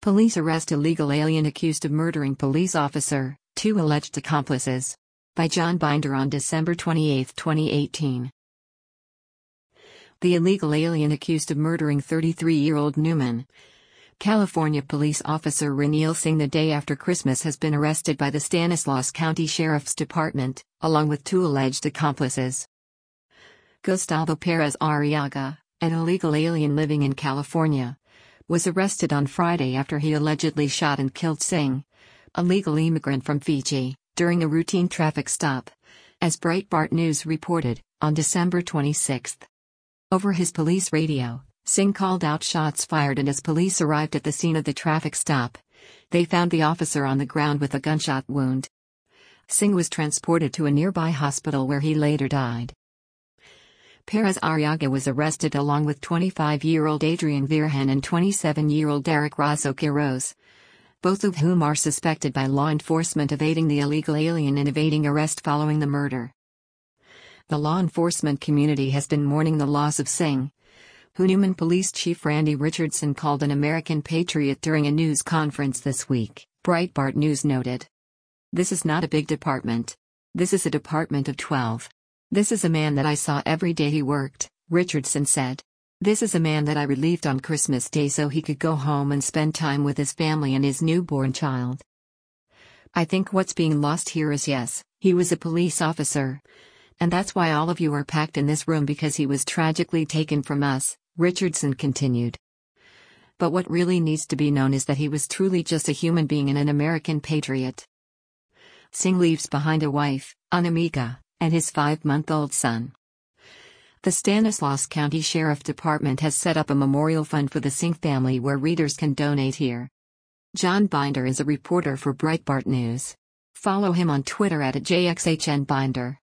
Police arrest illegal alien accused of murdering police officer, 2 alleged accomplices. By John Binder on December 28, 2018. The illegal alien accused of murdering 33-year-old Newman, California police officer Ranil Singh the day after Christmas has been arrested by the Stanislaus County Sheriff's Department, along with 2 alleged accomplices. Gustavo Perez Arriaga, an illegal alien living in California, was arrested on Friday after he allegedly shot and killed Singh, a legal immigrant from Fiji, during a routine traffic stop, as Breitbart News reported, on December 26. Over his police radio, Singh called out shots fired, and as police arrived at the scene of the traffic stop, they found the officer on the ground with a gunshot wound. Singh was transported to a nearby hospital where he later died. Perez Arriaga was arrested along with 25-year-old Adrian Virgen and 27-year-old Derek Razo Quiroz, both of whom are suspected by law enforcement of aiding the illegal alien in evading arrest following the murder. The law enforcement community has been mourning the loss of Singh, who Newman Police Chief Randy Richardson called an American patriot during a news conference this week, Breitbart News noted. "This is not a big department. This is a department of 12. This is a man that I saw every day he worked," Richardson said. "This is a man that I relieved on Christmas Day so he could go home and spend time with his family and his newborn child. I think what's being lost here is yes, he was a police officer. And that's why all of you are packed in this room, because he was tragically taken from us," Richardson continued. "But what really needs to be known is that he was truly just a human being and an American patriot." Singh leaves behind a wife, Anamika, and his 5-month-old son. The Stanislaus County Sheriff Department has set up a memorial fund for the Singh family where readers can donate here. John Binder is a reporter for Breitbart News. Follow him on Twitter @JXHNBinder.